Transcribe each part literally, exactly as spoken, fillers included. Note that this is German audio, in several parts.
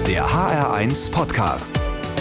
Der H R eins Podcast.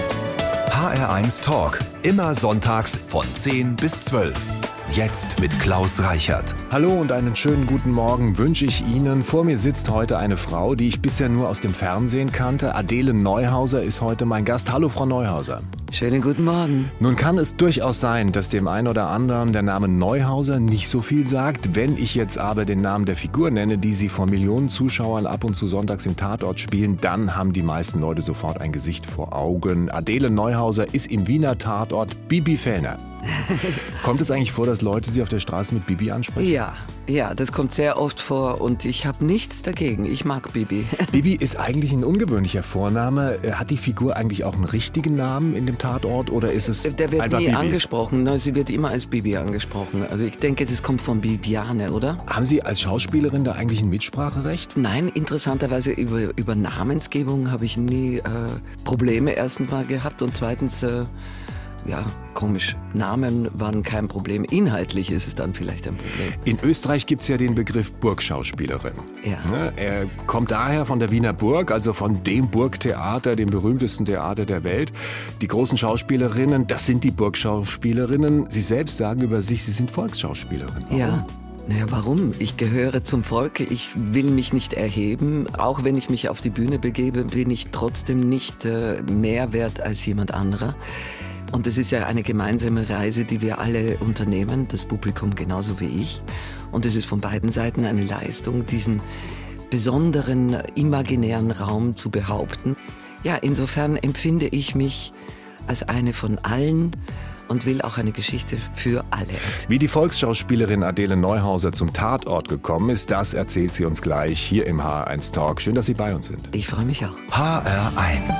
H R eins Talk. Immer sonntags von zehn bis zwölf. Jetzt mit Klaus Reichert. Hallo und einen schönen guten Morgen wünsche ich Ihnen. Vor mir sitzt heute eine Frau, die ich bisher nur aus dem Fernsehen kannte. Adele Neuhauser ist heute mein Gast. Hallo, Frau Neuhauser. Schönen guten Morgen. Nun kann es durchaus sein, dass dem einen oder anderen der Name Neuhauser nicht so viel sagt. Wenn ich jetzt aber den Namen der Figur nenne, die Sie vor Millionen Zuschauern ab und zu sonntags im Tatort spielen, dann haben die meisten Leute sofort ein Gesicht vor Augen. Adele Neuhauser ist im Wiener Tatort Bibi Fellner. Kommt es eigentlich vor, dass Leute Sie auf der Straße mit Bibi ansprechen? Ja, ja, das kommt sehr oft vor und ich habe nichts dagegen. Ich mag Bibi. Bibi ist eigentlich ein ungewöhnlicher Vorname. Hat die Figur eigentlich auch einen richtigen Namen in dem Tatort oder ist es Der wird einfach nie Bibi? angesprochen. Sie wird immer als Bibi angesprochen. Also ich denke, das kommt von Bibiane, oder? Haben Sie als Schauspielerin da eigentlich ein Mitspracherecht? Nein, interessanterweise über, über Namensgebung habe ich nie äh, Probleme erstens mal gehabt und zweitens... Äh, Ja, komisch. Namen waren kein Problem. Inhaltlich ist es dann vielleicht ein Problem. In Österreich gibt es ja den Begriff Burgschauspielerin. Ja. Er kommt daher von der Wiener Burg, also von dem Burgtheater, dem berühmtesten Theater der Welt. Die großen Schauspielerinnen, das sind die Burgschauspielerinnen. Sie selbst sagen über sich, sie sind Volksschauspielerin. Warum? Ja. Naja, warum? Ich gehöre zum Volke, ich will mich nicht erheben. Auch wenn ich mich auf die Bühne begebe, bin ich trotzdem nicht äh, mehr wert als jemand anderer. Und es ist ja eine gemeinsame Reise, die wir alle unternehmen, das Publikum genauso wie ich. Und es ist von beiden Seiten eine Leistung, diesen besonderen, imaginären Raum zu behaupten. Ja, insofern empfinde ich mich als eine von allen und will auch eine Geschichte für alle erzählen. Wie die Volksschauspielerin Adele Neuhauser zum Tatort gekommen ist, das erzählt sie uns gleich hier im H R eins Talk. Schön, dass Sie bei uns sind. Ich freue mich auch. H R eins.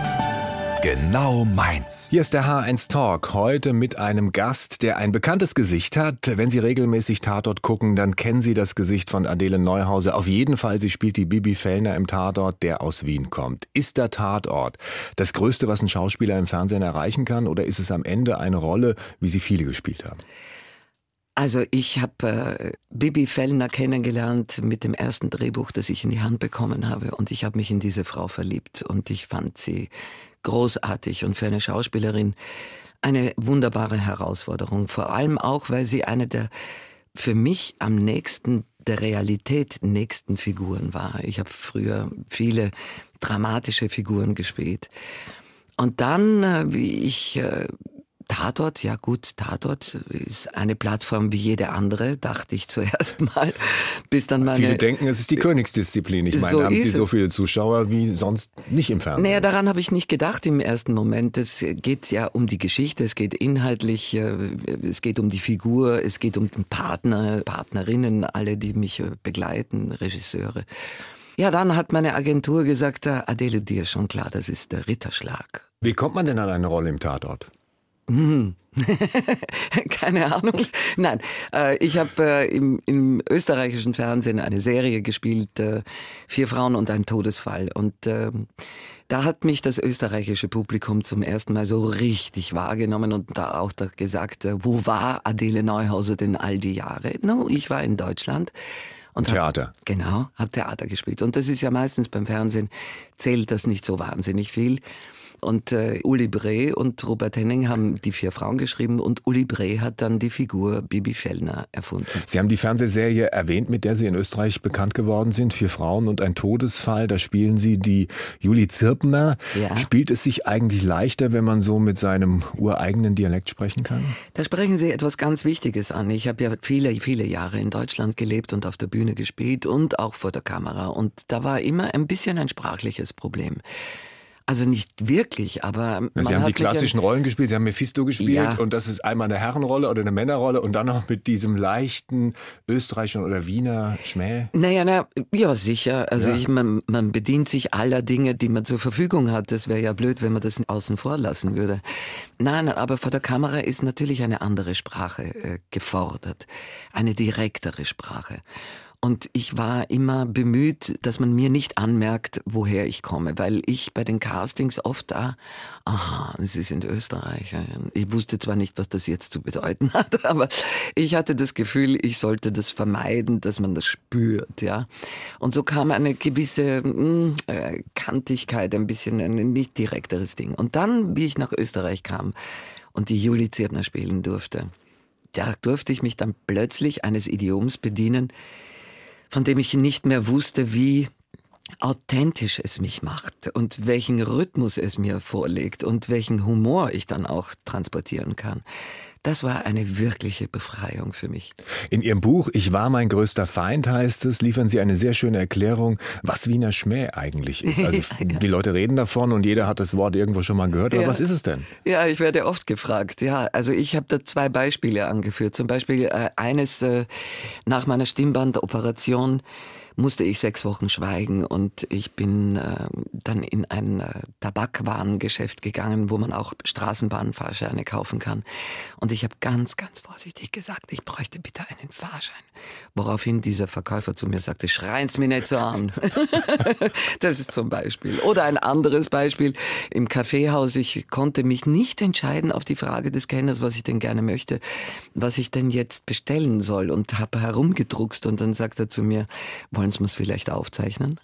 Genau meins. Hier ist der H R eins Talk, heute mit einem Gast, der ein bekanntes Gesicht hat. Wenn Sie regelmäßig Tatort gucken, dann kennen Sie das Gesicht von Adele Neuhauser. Auf jeden Fall, sie spielt die Bibi Fellner im Tatort, der aus Wien kommt. Ist der Tatort das Größte, was ein Schauspieler im Fernsehen erreichen kann, oder ist es am Ende eine Rolle, wie sie viele gespielt haben? Also ich habe äh, Bibi Fellner kennengelernt mit dem ersten Drehbuch, das ich in die Hand bekommen habe. Und ich habe mich in diese Frau verliebt und ich fand sie großartig und für eine Schauspielerin eine wunderbare Herausforderung. Vor allem auch, weil sie eine der für mich am nächsten der Realität nächsten Figuren war. Ich habe früher viele dramatische Figuren gespielt. Und dann, wie ich... Äh, Tatort, ja gut, Tatort ist eine Plattform wie jede andere, dachte ich zuerst mal. Bis dann meine, Viele denken, es ist die Königsdisziplin. Ich meine, so haben Sie so es. viele Zuschauer wie sonst nicht im Fernsehen? Naja, daran habe ich nicht gedacht im ersten Moment. Es geht ja um die Geschichte, es geht inhaltlich, es geht um die Figur, es geht um den Partner, Partnerinnen, alle, die mich begleiten, Regisseure. Ja, dann hat meine Agentur gesagt, Adele, dir ist schon klar, das ist der Ritterschlag. Wie kommt man denn an eine Rolle im Tatort? Hm. Keine Ahnung. Nein, äh, ich habe äh, im, im österreichischen Fernsehen eine Serie gespielt, äh, Vier Frauen und ein Todesfall. Und äh, da hat mich das österreichische Publikum zum ersten Mal so richtig wahrgenommen und da auch da gesagt, äh, wo war Adele Neuhauser denn all die Jahre? No, ich war in Deutschland. Und Theater. Hab, genau, habe Theater gespielt. Und das ist ja meistens beim Fernsehen, zählt das nicht so wahnsinnig viel. Und äh, Uli Bree und Robert Henning haben die Vier Frauen geschrieben und Uli Bree hat dann die Figur Bibi Fellner erfunden. Sie haben die Fernsehserie erwähnt, mit der Sie in Österreich bekannt geworden sind, Vier Frauen und ein Todesfall. Da spielen Sie die Julie Zirpner. Ja. Spielt es sich eigentlich leichter, wenn man so mit seinem ureigenen Dialekt sprechen kann? Da sprechen Sie etwas ganz Wichtiges an. Ich habe ja viele, viele Jahre in Deutschland gelebt und auf der Bühne gespielt und auch vor der Kamera. Und da war immer ein bisschen ein sprachliches Problem. Also nicht wirklich, aber man Sie haben hat die klassischen mich Rollen gespielt, Sie haben Mephisto gespielt Ja. und das ist einmal eine Herrenrolle oder eine Männerrolle und dann noch mit diesem leichten österreichischen oder Wiener Schmäh. Naja, na, ja sicher. Also Ja. ich, man, man bedient sich aller Dinge, die man zur Verfügung hat. Das wäre ja blöd, wenn man das außen vor lassen würde. Nein, aber vor der Kamera ist natürlich eine andere Sprache äh, gefordert. Eine direktere Sprache. Und ich war immer bemüht, dass man mir nicht anmerkt, woher ich komme, weil ich bei den Castings oft da, aha, Sie sind Österreicher. Ich wusste zwar nicht, was das jetzt zu bedeuten hat, aber ich hatte das Gefühl, ich sollte das vermeiden, dass man das spürt, ja. Und so kam eine gewisse mh, äh, Kantigkeit, ein bisschen ein nicht direkteres Ding. Und dann, wie ich nach Österreich kam und die Julie Zirpner spielen durfte, da durfte ich mich dann plötzlich eines Idioms bedienen, von dem ich nicht mehr wusste, wie authentisch es mich macht und welchen Rhythmus es mir vorlegt und welchen Humor ich dann auch transportieren kann. Das war eine wirkliche Befreiung für mich. In Ihrem Buch »Ich war mein größter Feind« heißt es, liefern Sie eine sehr schöne Erklärung, was Wiener Schmäh eigentlich ist. Also ja, ja. Die Leute reden davon und jeder hat das Wort irgendwo schon mal gehört. Aber ja. was ist es denn? Ja, ich werde oft gefragt. Ja, also ich habe da zwei Beispiele angeführt. Zum Beispiel äh, eines äh, nach meiner Stimmbandoperation musste ich sechs Wochen schweigen und ich bin äh, dann in ein äh, Tabakwarengeschäft gegangen, wo man auch Straßenbahnfahrscheine kaufen kann. Und ich habe ganz, ganz vorsichtig gesagt, ich bräuchte bitte einen Fahrschein. Woraufhin dieser Verkäufer zu mir sagte, schreien's mir nicht so an. Das ist zum Beispiel. Oder ein anderes Beispiel im Kaffeehaus. Ich konnte mich nicht entscheiden auf die Frage des Kellners, was ich denn gerne möchte, was ich denn jetzt bestellen soll und habe herumgedruckst und dann sagt er zu mir, wollen Sie es vielleicht aufzeichnen?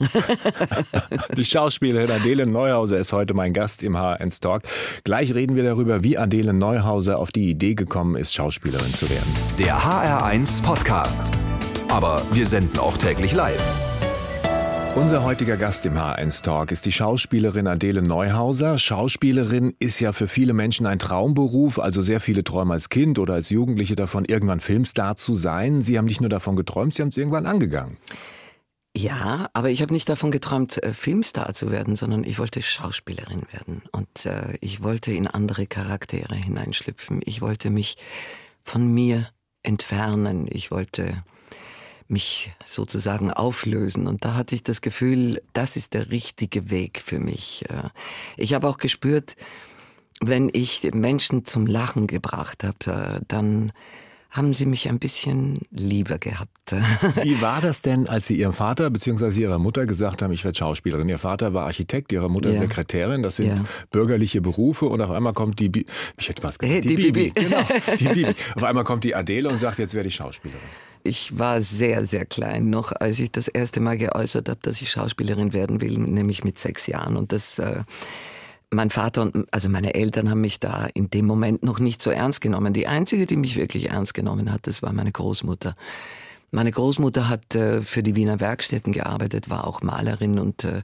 Die Schauspielerin Adele Neuhauser ist heute mein Gast im H R eins Talk. Gleich reden wir darüber, wie Adele Neuhauser auf die Idee gekommen ist, Schauspielerin zu werden. Der H R eins Podcast. Aber wir senden auch täglich live. Unser heutiger Gast im H R eins Talk ist die Schauspielerin Adele Neuhauser. Schauspielerin ist ja für viele Menschen ein Traumberuf, also sehr viele träumen als Kind oder als Jugendliche davon, irgendwann Filmstar zu sein. Sie haben nicht nur davon geträumt, Sie haben es irgendwann angegangen. Ja, aber ich habe nicht davon geträumt, Filmstar zu werden, sondern ich wollte Schauspielerin werden. Und äh, ich wollte in andere Charaktere hineinschlüpfen. Ich wollte mich von mir entfernen. Ich wollte mich sozusagen auflösen. Und da hatte ich das Gefühl, das ist der richtige Weg für mich. Ich habe auch gespürt, wenn ich Menschen zum Lachen gebracht habe, dann haben sie mich ein bisschen lieber gehabt. Wie war das denn, als Sie Ihrem Vater bzw. Ihrer Mutter gesagt haben, ich werde Schauspielerin? Ihr Vater war Architekt, Ihre Mutter ja. Sekretärin. Das sind ja. bürgerliche Berufe. Und auf einmal kommt die, Bi- ich hätte was gesagt, hey, die, die Bibi. Bibi. Genau, die Bibi. Auf einmal kommt die Adele und sagt, jetzt werde ich Schauspielerin. Ich war sehr, sehr klein noch, als ich das erste Mal geäußert habe, dass ich Schauspielerin werden will, nämlich mit sechs Jahren. Und das... Äh, Mein Vater und also meine Eltern haben mich da in dem Moment noch nicht so ernst genommen. Die einzige, die mich wirklich ernst genommen hat, das war meine Großmutter. Meine Großmutter hat äh, für die Wiener Werkstätten gearbeitet, war auch Malerin und äh,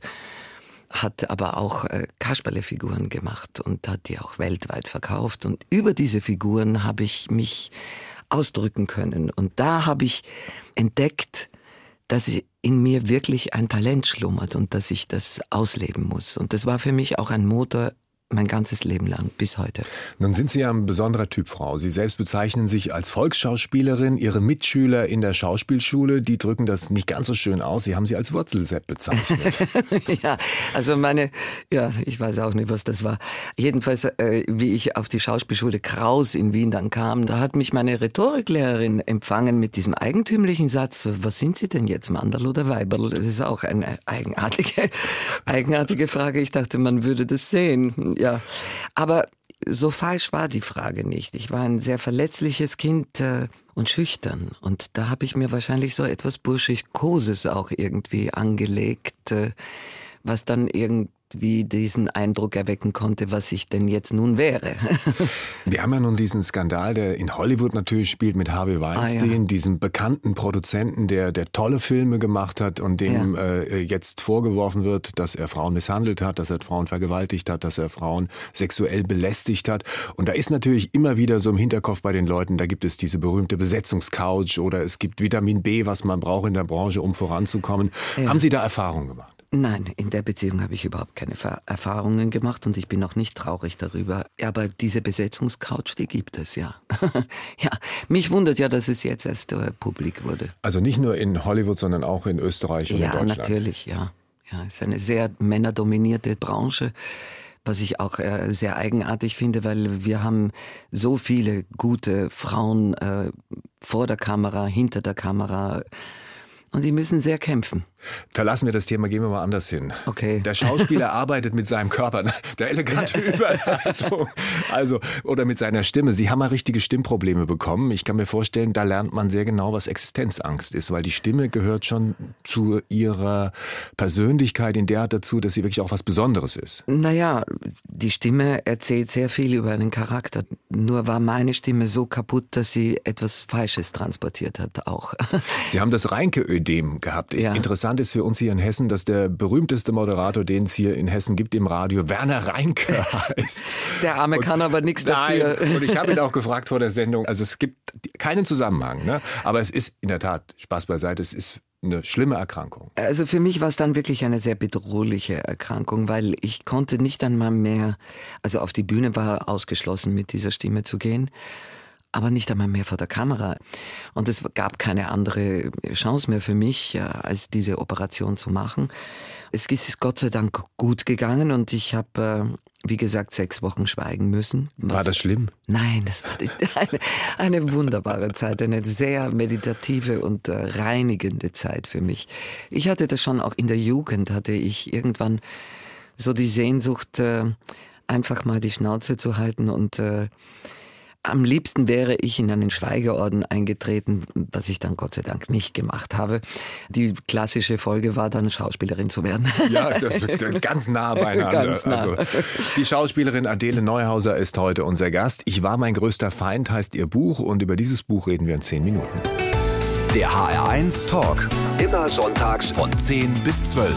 hat aber auch äh, Kasperle-Figuren gemacht und hat die auch weltweit verkauft. Und über diese Figuren habe ich mich ausdrücken können. Und da habe ich entdeckt, dass in mir wirklich ein Talent schlummert und dass ich das ausleben muss. Und das war für mich auch ein Motor mein ganzes Leben lang, bis heute. Nun sind Sie ja ein besonderer Typ, Frau. Sie selbst bezeichnen sich als Volksschauspielerin. Ihre Mitschüler in der Schauspielschule, die drücken das nicht ganz so schön aus. Sie haben sie als Wurzelsepp bezeichnet. Ja, also meine, ja, ich weiß auch nicht, was das war. Jedenfalls, äh, wie ich auf die Schauspielschule Kraus in Wien dann kam, da hat mich meine Rhetoriklehrerin empfangen mit diesem eigentümlichen Satz, was sind Sie denn jetzt, Manderl oder Weiberl? Das ist auch eine eigenartige, eigenartige Frage. Ich dachte, man würde das sehen. Ja, aber so falsch war die Frage nicht. Ich war ein sehr verletzliches Kind äh, und schüchtern. Und da habe ich mir wahrscheinlich so etwas Burschikoses auch irgendwie angelegt, äh, was dann irgendwie diesen Eindruck erwecken konnte, was ich denn jetzt nun wäre. Wir haben ja nun diesen Skandal, der in Hollywood natürlich spielt mit Harvey Weinstein, ah, ja. diesem bekannten Produzenten, der, der tolle Filme gemacht hat und dem ja. äh, jetzt vorgeworfen wird, dass er Frauen misshandelt hat, dass er Frauen vergewaltigt hat, dass er Frauen sexuell belästigt hat. Und da ist natürlich immer wieder so im Hinterkopf bei den Leuten, da gibt es diese berühmte Besetzungscouch oder es gibt Vitamin B, was man braucht in der Branche, um voranzukommen. Ja. Haben Sie da Erfahrungen gemacht? Nein, in der Beziehung habe ich überhaupt keine Erfahrungen gemacht und ich bin auch nicht traurig darüber. Aber diese Besetzungscouch, die gibt es, ja. Ja, mich wundert ja, dass es jetzt erst äh, publik wurde. Also nicht nur in Hollywood, sondern auch in Österreich und ja, in Deutschland? Ja, natürlich, ja. Ja, es ist eine sehr männerdominierte Branche, was ich auch äh, sehr eigenartig finde, weil wir haben so viele gute Frauen äh, vor der Kamera, hinter der Kamera. Und die müssen sehr kämpfen. Verlassen wir das Thema, gehen wir mal anders hin. Okay. Der Schauspieler arbeitet mit seinem Körper, der elegante Überleitung, also oder mit seiner Stimme. Sie haben mal richtige Stimmprobleme bekommen. Ich kann mir vorstellen, da lernt man sehr genau, was Existenzangst ist, weil die Stimme gehört schon zu ihrer Persönlichkeit in der Art dazu, dass sie wirklich auch was Besonderes ist. Naja, die Stimme erzählt sehr viel über einen Charakter. Nur war meine Stimme so kaputt, dass sie etwas Falsches transportiert hat auch. Sie haben das Reinke-Ödem gehabt. Ja. Interessant ist für uns hier in Hessen, dass der berühmteste Moderator, den es hier in Hessen gibt im Radio, Werner Reinke heißt. Der Arme und, kann aber nichts dafür. Nein. Und ich habe ihn auch gefragt vor der Sendung, also es gibt keinen Zusammenhang, ne? Aber es ist in der Tat, Spaß beiseite, es ist eine schlimme Erkrankung. Also für mich war es dann wirklich eine sehr bedrohliche Erkrankung, weil ich konnte nicht einmal mehr, also auf die Bühne war ausgeschlossen, mit dieser Stimme zu gehen, aber nicht einmal mehr vor der Kamera. Und es gab keine andere Chance mehr für mich, ja, als diese Operation zu machen. Es ist Gott sei Dank gut gegangen und ich habe, wie gesagt, sechs Wochen schweigen müssen. War das schlimm? Nein, das war eine, eine wunderbare Zeit, eine sehr meditative und äh, reinigende Zeit für mich. Ich hatte das schon auch in der Jugend, hatte ich irgendwann so die Sehnsucht, äh, einfach mal die Schnauze zu halten und äh, am liebsten wäre ich in einen Schweigeorden eingetreten, was ich dann Gott sei Dank nicht gemacht habe. Die klassische Folge war dann, Schauspielerin zu werden. Ja, ganz nah beieinander. Ganz nah. Also, die Schauspielerin Adele Neuhauser ist heute unser Gast. Ich war mein größter Feind heißt ihr Buch und über dieses Buch reden wir in zehn Minuten. Der H R eins Talk. Immer sonntags von zehn bis zwölf.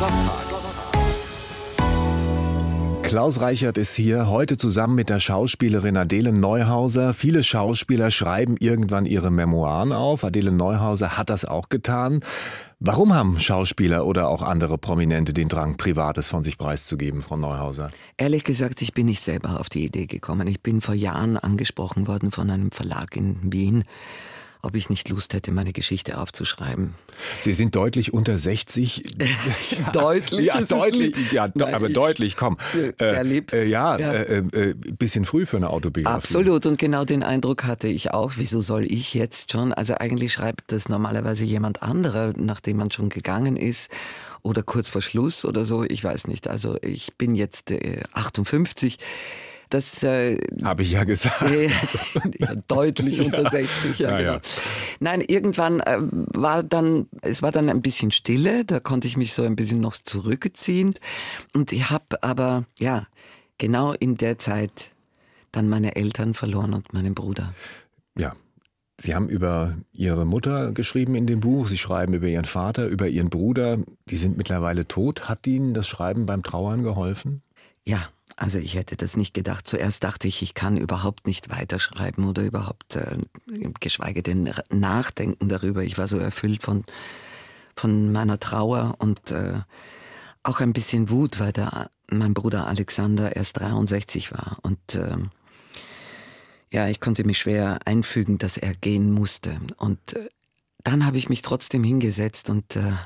Klaus Reichert ist hier heute zusammen mit der Schauspielerin Adele Neuhauser. Viele Schauspieler schreiben irgendwann ihre Memoiren auf. Adele Neuhauser hat das auch getan. Warum haben Schauspieler oder auch andere Prominente den Drang, Privates von sich preiszugeben, Frau Neuhauser? Ehrlich gesagt, ich bin nicht selber auf die Idee gekommen. Ich bin vor Jahren angesprochen worden von einem Verlag in Wien, ob ich nicht Lust hätte, meine Geschichte aufzuschreiben. Sie sind deutlich unter sechzig. Ja, deutlich? Ja, deutlich, ja, Nein, aber deutlich, komm. Sehr lieb. Äh, ja, ja. Äh, äh, bisschen früh für eine Autobiografie. Absolut, und genau den Eindruck hatte ich auch. Wieso soll ich jetzt schon? Also eigentlich schreibt das normalerweise jemand anderer, nachdem man schon gegangen ist oder kurz vor Schluss oder so. Ich weiß nicht. Also ich bin jetzt äh, achtundfünfzig. Das äh, habe ich ja gesagt. Äh, ja, deutlich ja. unter sechzig, ja, ja, genau. Ja. Nein, irgendwann äh, war dann, es war dann ein bisschen Stille, da konnte ich mich so ein bisschen noch zurückziehen. Und ich habe aber, ja, genau in der Zeit dann meine Eltern verloren und meinen Bruder. Ja. Sie haben über Ihre Mutter geschrieben in dem Buch, Sie schreiben über Ihren Vater, über Ihren Bruder. Die sind mittlerweile tot. Hat Ihnen das Schreiben beim Trauern geholfen? Ja, also ich hätte das nicht gedacht. Zuerst dachte ich, ich kann überhaupt nicht weiterschreiben oder überhaupt, äh, geschweige denn nachdenken darüber. Ich war so erfüllt von, von meiner Trauer und äh, auch ein bisschen Wut, weil der, mein Bruder Alexander erst dreiundsechzig war. Und äh, ja, ich konnte mich schwer einfügen, dass er gehen musste. Und äh, dann habe ich mich trotzdem hingesetzt und äh,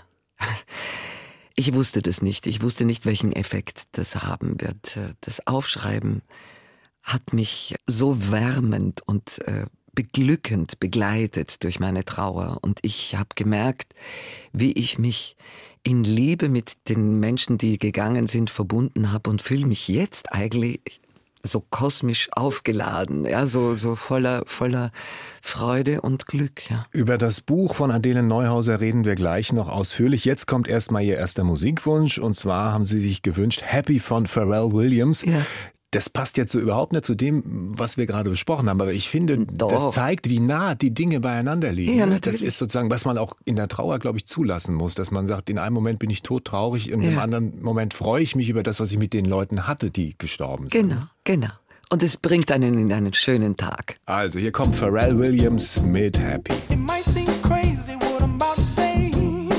ich wusste das nicht. Ich wusste nicht, welchen Effekt das haben wird. Das Aufschreiben hat mich so wärmend und äh, beglückend begleitet durch meine Trauer. Und ich habe gemerkt, wie ich mich in Liebe mit den Menschen, die gegangen sind, verbunden habe und fühle mich jetzt eigentlich so kosmisch aufgeladen, ja, so, so voller, voller Freude und Glück, ja. Über das Buch von Adele Neuhauser reden wir gleich noch ausführlich. Jetzt kommt erstmal Ihr erster Musikwunsch und zwar haben Sie sich gewünscht Happy von Pharrell Williams. Ja. Das passt jetzt so überhaupt nicht zu dem, was wir gerade besprochen haben, aber ich finde, Doch. das zeigt, wie nah die Dinge beieinander liegen. Ja, natürlich. Das ist sozusagen, was man auch in der Trauer, glaube ich, zulassen muss, dass man sagt, in einem Moment bin ich todtraurig, in einem Ja. anderen Moment freue ich mich über das, was ich mit den Leuten hatte, die gestorben sind. Genau, genau. Und es bringt einen in einen schönen Tag. Also, hier kommt Pharrell Williams mit Happy. It might seem crazy what I'm about to say.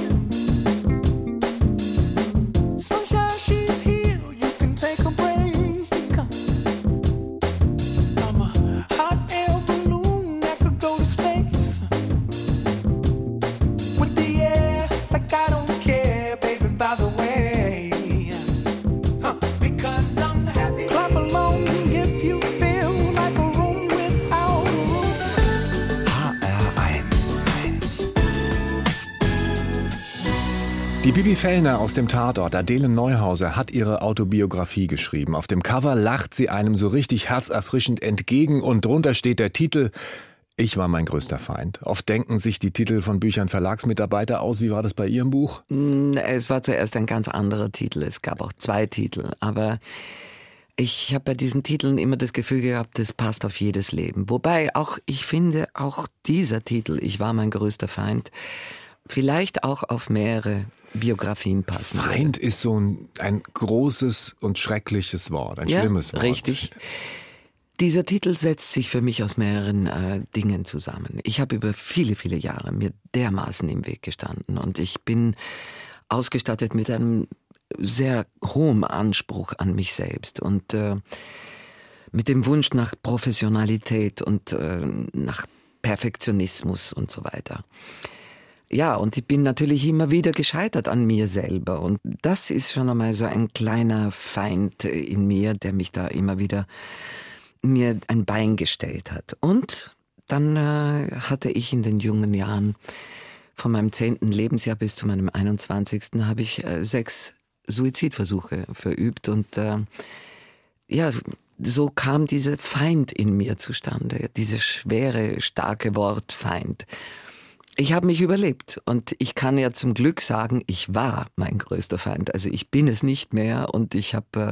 Sunshine, she's here, you can take a break. I'm a hot air balloon that could go to space. With the air, like I don't care, baby, by the way. Huh, because I'm happy. Clap along if you feel like a room without a roof. H R eins. Die Bibi Fellner aus dem Tatort, Adele Neuhauser, hat ihre Autobiografie geschrieben. Auf dem Cover lacht sie einem so richtig herzerfrischend entgegen und drunter steht der Titel Ich war mein größter Feind. Oft denken sich die Titel von Büchern Verlagsmitarbeiter aus. Wie war das bei Ihrem Buch? Es war zuerst ein ganz anderer Titel. Es gab auch zwei Titel. Aber ich habe bei diesen Titeln immer das Gefühl gehabt, das passt auf jedes Leben. Wobei auch, ich finde, auch dieser Titel, Ich war mein größter Feind, vielleicht auch auf mehrere Biografien passen. Feind würde. Ist so ein, ein großes und schreckliches Wort, ein ja, schlimmes Wort. Richtig. Dieser Titel setzt sich für mich aus mehreren äh, Dingen zusammen. Ich habe über viele, viele Jahre mir dermaßen im Weg gestanden und ich bin ausgestattet mit einem sehr hohen Anspruch an mich selbst und äh, mit dem Wunsch nach Professionalität und äh, nach Perfektionismus und so weiter. Ja, und ich bin natürlich immer wieder gescheitert an mir selber. Und das ist schon einmal so ein kleiner Feind in mir, der mich da immer wieder mir ein Bein gestellt hat. Und dann äh, hatte ich in den jungen Jahren, von meinem zehnten Lebensjahr bis zu meinem einundzwanzigsten habe ich äh, sechs Suizidversuche verübt. Und äh, ja, so kam dieser Feind in mir zustande, dieses schwere, starke Wort Feind. Ich habe mich überlebt und ich kann ja zum Glück sagen, ich war mein größter Feind. Also ich bin es nicht mehr und ich habe,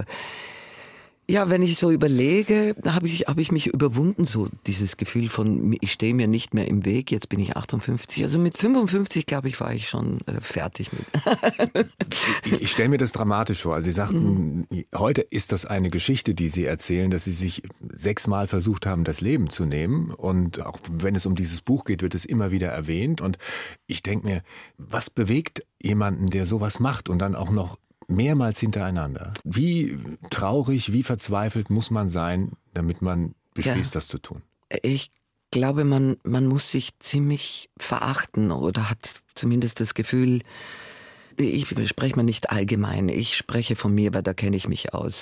äh, ja, wenn ich so überlege, da habe ich, hab ich mich überwunden, so dieses Gefühl von, ich stehe mir nicht mehr im Weg, jetzt bin ich achtundfünfzig. Also mit fünfundfünfzig, glaube ich, war ich schon äh, fertig mit. ich ich stelle mir das dramatisch vor. Also Sie sagten, mhm. heute ist das eine Geschichte, die Sie erzählen, dass Sie sich sechsmal versucht haben, das Leben zu nehmen. Und auch wenn es um dieses Buch geht, wird es immer wieder erwähnt. Und ich denke mir, was bewegt jemanden, der sowas macht und dann auch noch mehrmals hintereinander? Wie traurig, wie verzweifelt muss man sein, damit man beschließt, ja. das zu tun? Ich glaube, man, man muss sich ziemlich verachten oder hat zumindest das Gefühl, ich spreche mal nicht allgemein, ich spreche von mir, weil da kenne ich mich aus.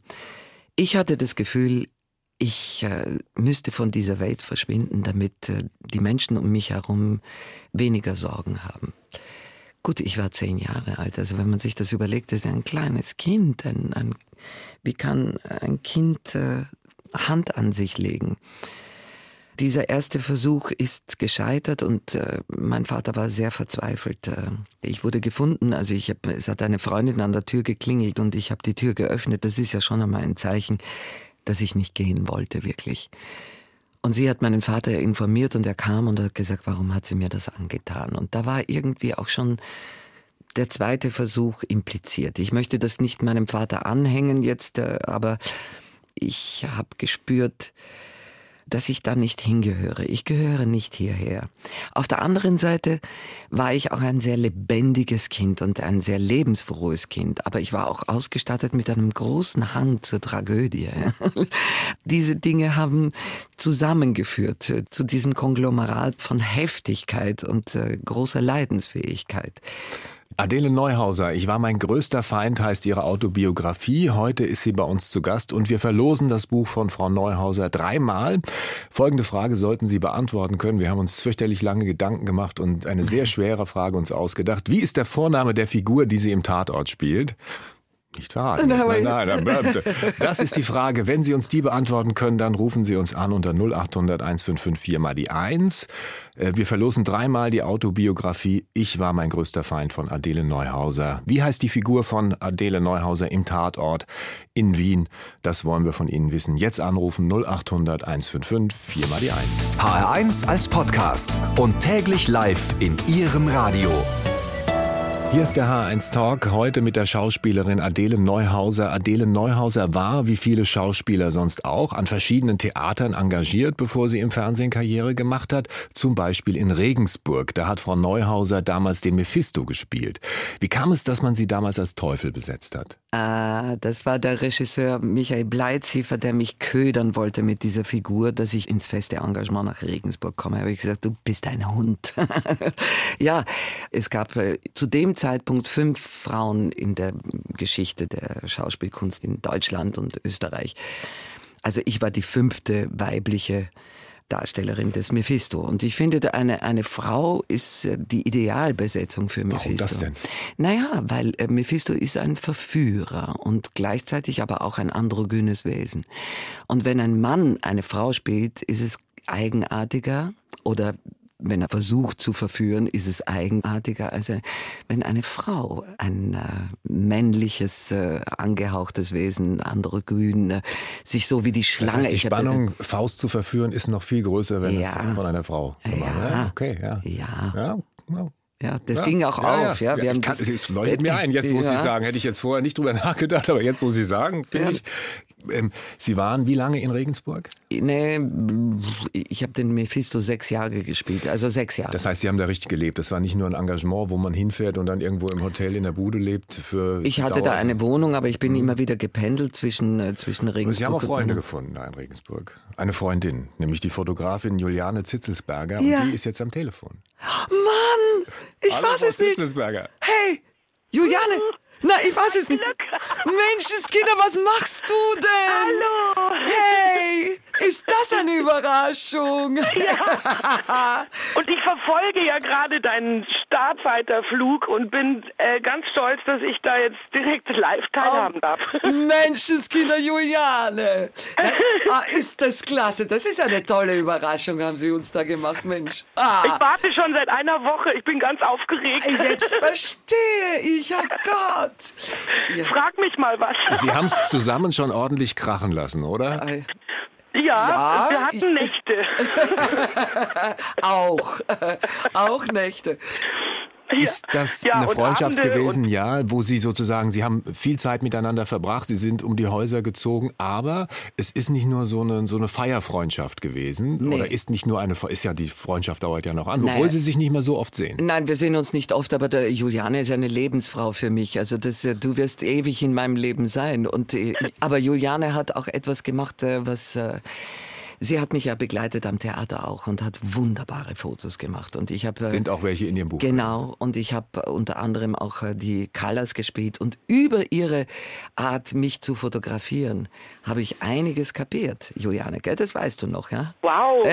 Ich hatte das Gefühl, ich müsste von dieser Welt verschwinden, damit die Menschen um mich herum weniger Sorgen haben. Gut, ich war zehn Jahre alt, also wenn man sich das überlegt, ist ein kleines Kind. Ein, ein, wie kann ein Kind äh, Hand an sich legen? Dieser erste Versuch ist gescheitert und äh, mein Vater war sehr verzweifelt. Äh, ich wurde gefunden, also ich hab, es hat eine Freundin an der Tür geklingelt und ich habe die Tür geöffnet. Das ist ja schon einmal ein Zeichen, dass ich nicht gehen wollte, wirklich. Und sie hat meinen Vater informiert und er kam und hat gesagt, warum hat sie mir das angetan? Und da war irgendwie auch schon der zweite Versuch impliziert. Ich möchte das nicht meinem Vater anhängen jetzt, aber ich habe gespürt, dass ich da nicht hingehöre. Ich gehöre nicht hierher. Auf der anderen Seite war ich auch ein sehr lebendiges Kind und ein sehr lebensfrohes Kind. Aber ich war auch ausgestattet mit einem großen Hang zur Tragödie. Diese Dinge haben zusammengeführt zu diesem Konglomerat von Heftigkeit und äh, großer Leidensfähigkeit. Adele Neuhauser, Ich war mein größter Feind, heißt ihre Autobiografie. Heute ist sie bei uns zu Gast und wir verlosen das Buch von Frau Neuhauser dreimal. Folgende Frage sollten Sie beantworten können. Wir haben uns fürchterlich lange Gedanken gemacht und eine sehr schwere Frage uns ausgedacht. Wie ist der Vorname der Figur, die sie im Tatort spielt? Nicht verraten. Nein, nein, das ist die Frage. Wenn Sie uns die beantworten können, dann rufen Sie uns an unter null acht hundert eins fünf fünf vier mal die eins. Wir verlosen dreimal die Autobiografie Ich war mein größter Feind von Adele Neuhauser. Wie heißt die Figur von Adele Neuhauser im Tatort in Wien? Das wollen wir von Ihnen wissen. Jetzt anrufen null acht hundert eins fünf fünf vier mal die eins. H R eins als Podcast und täglich live in Ihrem Radio. Hier ist der H R eins Talk, heute mit der Schauspielerin Adele Neuhauser. Adele Neuhauser war, wie viele Schauspieler sonst auch, an verschiedenen Theatern engagiert, bevor sie im Fernsehen Karriere gemacht hat. Zum Beispiel in Regensburg. Da hat Frau Neuhauser damals den Mephisto gespielt. Wie kam es, dass man sie damals als Teufel besetzt hat? Ah, das war der Regisseur Michael Bleitziefer, der mich ködern wollte mit dieser Figur, dass ich ins feste Engagement nach Regensburg komme. Da habe ich gesagt, du bist ein Hund. Ja, es gab äh, zu dem Zeitpunkt fünf Frauen in der Geschichte der Schauspielkunst in Deutschland und Österreich. Also ich war die fünfte weibliche Darstellerin des Mephisto. Und ich finde, eine, eine Frau ist die Idealbesetzung für Mephisto. Warum das denn? Naja, weil äh, Mephisto ist ein Verführer und gleichzeitig aber auch ein androgynes Wesen. Und wenn ein Mann eine Frau spielt, ist es eigenartiger oder wenn er versucht zu verführen, ist es eigenartiger, als wenn eine Frau, ein äh, männliches, äh, angehauchtes Wesen, androgyn, äh, sich so wie die Schlange... Das heißt, die Spannung, Faust zu verführen, ist noch viel größer, wenn ja. es von einer Frau gemacht wird. Ja, okay, ja. Ja. ja. ja. Ja, das ja, ging auch ja, auf. Ja, ja. Wir haben ich kann, das, das leuchtet mir ein. Jetzt muss ja. ich sagen, hätte ich jetzt vorher nicht drüber nachgedacht, aber jetzt muss ich sagen, bin ja. ich. Ähm, Sie waren wie lange in Regensburg? Nee, ich habe den Mephisto sechs Jahre gespielt, also sechs Jahre. Das heißt, Sie haben da richtig gelebt. Das war nicht nur ein Engagement, wo man hinfährt und dann irgendwo im Hotel in der Bude lebt. Für ich hatte Dauer. da eine Wohnung, aber ich bin mhm. immer wieder gependelt zwischen, äh, zwischen Regensburg und... Sie haben auch Freunde gefunden da in Regensburg. Eine Freundin, nämlich die Fotografin Juliane Zitzelsberger. Ja. Und die ist jetzt am Telefon. Mann, ich Hallo, weiß Frau es nicht. Zitzelsberger. Hey, Juliane. Na, ich weiß es nicht. Menschenskinder, was machst du denn? Hallo. Hey, ist das eine Überraschung? Ja. Und ich verfolge ja gerade deinen Startfighter-Flug und bin äh, ganz stolz, dass ich da jetzt direkt live teilhaben darf. Menschenskinder, Juliane. Na, ah, ist das klasse. Das ist eine tolle Überraschung, haben Sie uns da gemacht, Mensch. Ah. Ich warte schon seit einer Woche. Ich bin ganz aufgeregt. Jetzt verstehe ich, oh Gott. Ja. Frag mich mal was. Sie haben es zusammen schon ordentlich krachen lassen, oder? Ja, Ja, wir hatten ich- Nächte. Auch, äh, auch Nächte. Ist das Ja, eine und Freundschaft Abende gewesen, und- ja, wo Sie sozusagen, Sie haben viel Zeit miteinander verbracht, Sie sind um die Häuser gezogen, aber es ist nicht nur so eine, so eine Feierfreundschaft gewesen Nee. oder ist nicht nur eine, ist ja, die Freundschaft dauert ja noch an, Naja. obwohl Sie sich nicht mehr so oft sehen. Nein, wir sehen uns nicht oft, aber der Juliane ist eine Lebensfrau für mich. Also das, äh, du wirst ewig in meinem Leben sein. Und, äh, aber Juliane hat auch etwas gemacht, äh, was... Äh, Sie hat mich ja begleitet am Theater auch und hat wunderbare Fotos gemacht. Und ich habe Sind auch welche in Ihrem Buch. Genau, und ich habe unter anderem auch äh, die Callas gespielt. Und über ihre Art, mich zu fotografieren, habe ich einiges kapiert, Juliane. Gell? Das weißt du noch, ja? Wow.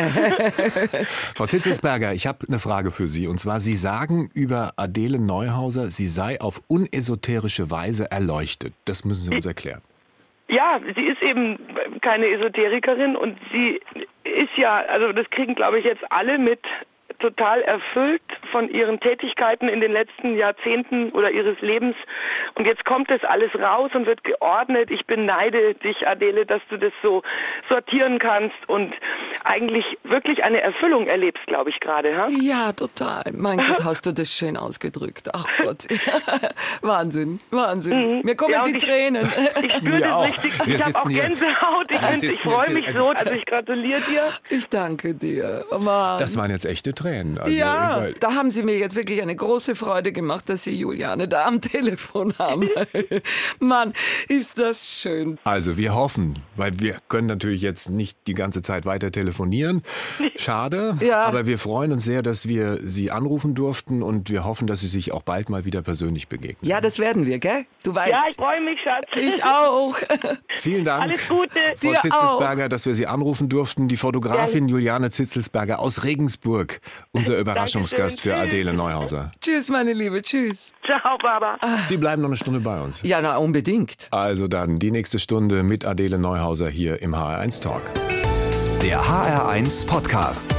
Frau Zitzelsberger, ich habe eine Frage für Sie. Und zwar, Sie sagen über Adele Neuhauser, sie sei auf unesoterische Weise erleuchtet. Das müssen Sie uns erklären. Ja, sie ist eben keine Esoterikerin und sie ist ja, also das kriegen, glaube ich, jetzt alle mit, total erfüllt von ihren Tätigkeiten in den letzten Jahrzehnten oder ihres Lebens. Und jetzt kommt das alles raus und wird geordnet. Ich beneide dich, Adele, dass du das so sortieren kannst und eigentlich wirklich eine Erfüllung erlebst, glaube ich, gerade. Ha? Ja, total. Mein Gott, hast du das schön ausgedrückt. Ach Gott. Wahnsinn, Wahnsinn. Mir kommen Ja, und die ich- Tränen. Ich spüre Wir das auch. richtig. Wir Ich habe auch sitzen hier- Gänsehaut. Ich, Wir find's- sitzen ich freue jetzt mich hier- so. Also ich gratuliere dir. Ich danke dir. Oh Mann. Das waren jetzt echte Tränen. Also, Ja, weil- da haben Sie mir jetzt wirklich eine große Freude gemacht, dass Sie Juliane da am Telefon haben. Mann, ist das schön. Also wir hoffen, weil wir können natürlich jetzt nicht die ganze Zeit weiter telefonieren. Schade, Ja. aber wir freuen uns sehr, dass wir Sie anrufen durften und wir hoffen, dass Sie sich auch bald mal wieder persönlich begegnen. Ja, das werden wir, gell? Du weißt. Ja, ich freue mich, Schatz. Ich auch. Vielen Dank, Alles Gute. Frau Dir Zitzelsberger, dass wir Sie anrufen durften. Die Fotografin Juliane Zitzelsberger aus Regensburg, unser Überraschungsgast für Dankeschön. Adele Neuhauser. Tschüss, meine Liebe, tschüss. Ciao, Baba. Sie bleiben noch eine Stunde bei uns. Ja, na, unbedingt. Also dann die nächste Stunde mit Adele Neuhauser hier im H R eins Talk. Der H R eins Podcast.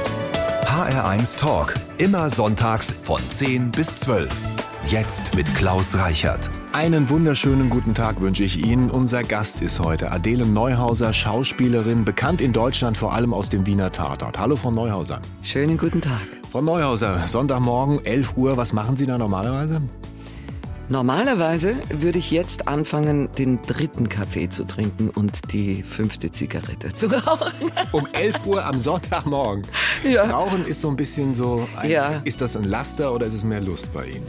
H R eins Talk. Immer sonntags von zehn bis zwölf. Jetzt mit Klaus Reichert. Einen wunderschönen guten Tag wünsche ich Ihnen. Unser Gast ist heute Adele Neuhauser, Schauspielerin, bekannt in Deutschland vor allem aus dem Wiener Tatort. Hallo Frau Neuhauser. Schönen guten Tag. Frau Neuhauser, Sonntagmorgen, elf Uhr, was machen Sie da normalerweise? Normalerweise würde ich jetzt anfangen, den dritten Kaffee zu trinken und die fünfte Zigarette zu rauchen. Um elf Uhr am Sonntagmorgen. Ja. Rauchen ist so ein bisschen so, ein, Ja. ist das ein Laster oder ist es mehr Lust bei Ihnen?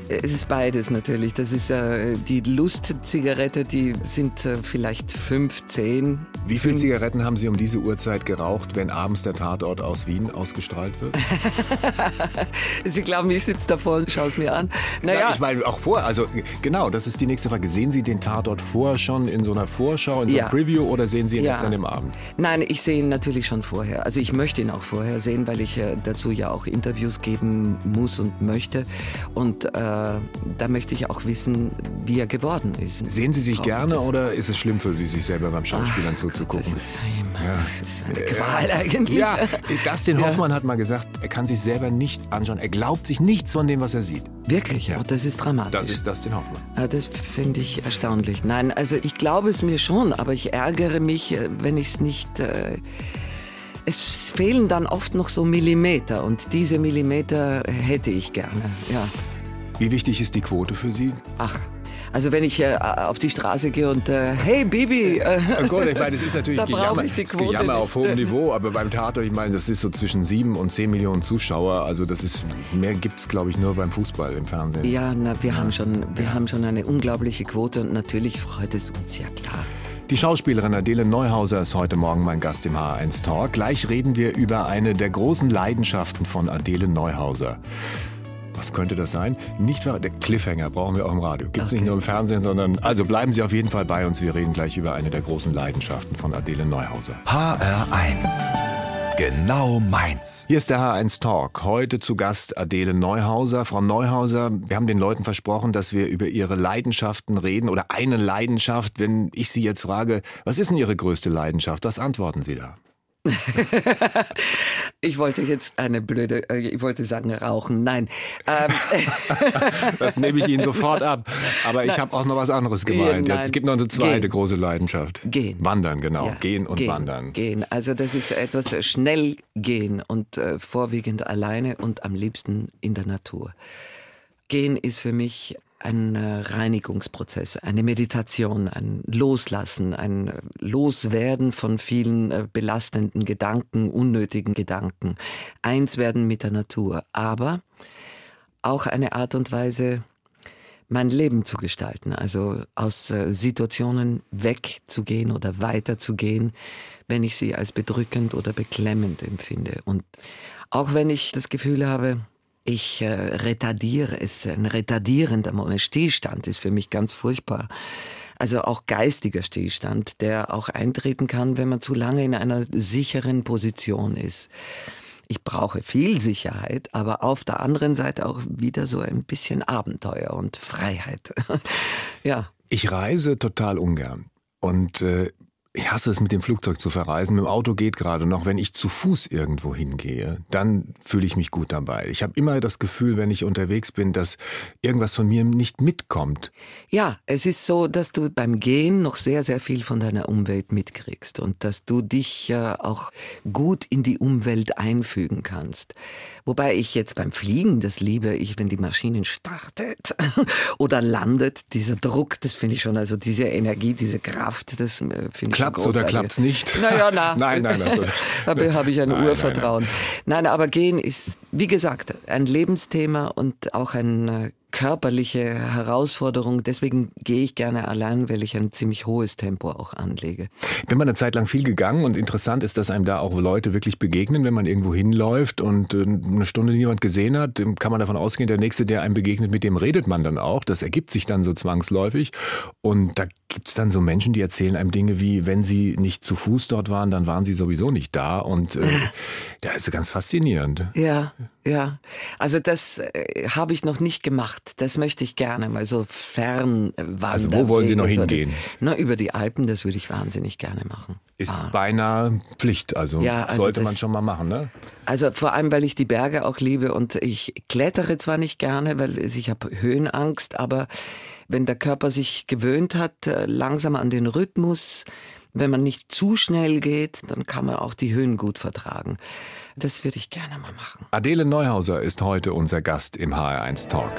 Es ist beides natürlich. Das ist äh, die Lustzigarette, die sind äh, vielleicht fünf, zehn. Wie viele Zigaretten haben Sie um diese Uhrzeit geraucht, wenn abends der Tatort aus Wien ausgestrahlt wird? Sie glauben, ich sitze davor und schaue es mir an? Naja. Na, ich meine auch vor, also genau, das ist die nächste Frage. Sehen Sie den Tatort vorher schon in so einer Vorschau, in so einem Ja. Preview oder sehen Sie ihn Ja. erst an dem Abend? Nein, ich sehe ihn natürlich schon vorher. Also ich möchte ihn auch vorher sehen, weil ich äh, dazu ja auch Interviews geben muss und möchte. Und äh, da möchte ich auch wissen, wie er geworden ist. Sehen Sie sich Brauche gerne das. oder ist es schlimm für Sie, sich selber beim Schauspielern Ach, zuzugucken? Das ist, das ist eine Qual eigentlich. Ja, Dustin Hoffmann hat mal gesagt, er kann sich selber nicht anschauen. Er glaubt sich nichts von dem, was er sieht. Wirklich? Ja. Oh, das ist dramatisch. Das ist Dustin Hoffmann. Ah, Das finde ich erstaunlich. Nein, also ich glaube es mir schon, aber ich ärgere mich, äh, wenn ich es nicht... Äh, es fehlen dann oft noch so Millimeter und diese Millimeter hätte ich gerne, ja. Wie wichtig ist die Quote für Sie? Ach, also wenn ich äh, auf die Straße gehe und äh, hey Bibi, äh, Oh Gott, ich meine, das ist natürlich Da Gejammer, brauche ich die das ist Quote Gejammer nicht. auf hohem Niveau, aber beim Tatort, ich meine, das ist so zwischen sieben und zehn Millionen Zuschauer, also das ist, mehr gibt's glaube ich nur beim Fußball im Fernsehen. ja, na, wir haben schon, wir haben schon eine unglaubliche Quote und natürlich freut es uns, ja klar. Die Schauspielerin Adele Neuhauser ist heute Morgen mein Gast im H R eins Talk. Gleich reden wir über eine der großen Leidenschaften von Adele Neuhauser. Was könnte das sein? Nicht wahr? Der Cliffhanger brauchen wir auch im Radio. Gibt es nicht nur im Fernsehen, sondern... Also bleiben Sie auf jeden Fall bei uns. Wir reden gleich über eine der großen Leidenschaften von Adele Neuhauser. H R eins. Genau meins. Hier ist der H R eins Talk. Heute zu Gast Adele Neuhauser. Frau Neuhauser, wir haben den Leuten versprochen, dass wir über Ihre Leidenschaften reden oder eine Leidenschaft. Wenn ich Sie jetzt frage, was ist denn Ihre größte Leidenschaft? Was antworten Sie da? Ich wollte jetzt eine blöde, äh, ich wollte sagen rauchen, nein. Ähm, Das nehme ich Ihnen sofort ab. Aber ich habe auch noch was anderes gemeint. Ja, Jetzt, es nein. gibt noch eine zweite Gehen. große Leidenschaft. Gehen. Wandern, genau. Ja, Gehen und gehen, wandern. Gehen, also das ist etwas äh, schnell gehen und äh, vorwiegend alleine und am liebsten in der Natur. Gehen ist für mich ein äh, Reinigungsprozess, eine Meditation, ein Loslassen, ein äh, Loswerden von vielen äh, belastenden Gedanken, unnötigen Gedanken. Eins werden mit der Natur, aber auch eine Art und Weise, mein Leben zu gestalten, also aus äh, Situationen wegzugehen oder weiterzugehen, wenn ich sie als bedrückend oder beklemmend empfinde. Und auch wenn ich das Gefühl habe, ich äh, retardiere es, ein retardierender Moment, Stillstand ist für mich ganz furchtbar. Also auch geistiger Stillstand, der auch eintreten kann, wenn man zu lange in einer sicheren Position ist. Ich brauche viel Sicherheit, aber auf der anderen Seite auch wieder so ein bisschen Abenteuer und Freiheit. Ja. Ich reise total ungern. Und äh, ich hasse es, mit dem Flugzeug zu verreisen. Mit dem Auto geht gerade noch. Wenn ich zu Fuß irgendwo hingehe, dann fühle ich mich gut dabei. Ich habe immer das Gefühl, wenn ich unterwegs bin, dass irgendwas von mir nicht mitkommt. Ja, es ist so, dass du beim Gehen noch sehr, sehr viel von deiner Umwelt mitkriegst und dass du dich äh, auch gut in die Umwelt einfügen kannst. Wobei ich jetzt beim Fliegen, das liebe ich, wenn die Maschine startet oder landet, dieser Druck, das finde ich schon, also diese Energie, diese Kraft, das äh, finde ich Klappt's oder klappt's nicht? Naja, na. Nein, nein, also, Da habe ich ein Nein, Urvertrauen. Nein, nein, aber Gehen ist, wie gesagt, ein Lebensthema und auch eine körperliche Herausforderung. Deswegen gehe ich gerne allein, weil ich ein ziemlich hohes Tempo auch anlege. Ich bin mal eine Zeit lang viel gegangen und interessant ist, dass einem da auch Leute wirklich begegnen, wenn man irgendwo hinläuft und äh, eine Stunde niemand gesehen hat, kann man davon ausgehen, der Nächste, der einem begegnet, mit dem redet man dann auch. Das ergibt sich dann so zwangsläufig. Und da gibt's dann so Menschen, die erzählen einem Dinge wie, wenn sie nicht zu Fuß dort waren, dann waren sie sowieso nicht da. Und äh, das ist ganz faszinierend. Ja, ja. Also das äh, habe ich noch nicht gemacht. Das möchte ich gerne mal so fern wandern. Also wo wollen Sie noch hingehen? Na, über die Alpen, das würde ich wahnsinnig gerne machen. Ist Ah. beinahe Pflicht, also, Ja, also sollte man das- schon mal machen, ne? Also vor allem, weil ich die Berge auch liebe und ich klettere zwar nicht gerne, weil ich habe Höhenangst, aber wenn der Körper sich gewöhnt hat, äh, langsam an den Rhythmus, wenn man nicht zu schnell geht, dann kann man auch die Höhen gut vertragen. Das würde ich gerne mal machen. Adele Neuhauser ist heute unser Gast im H R eins Talk.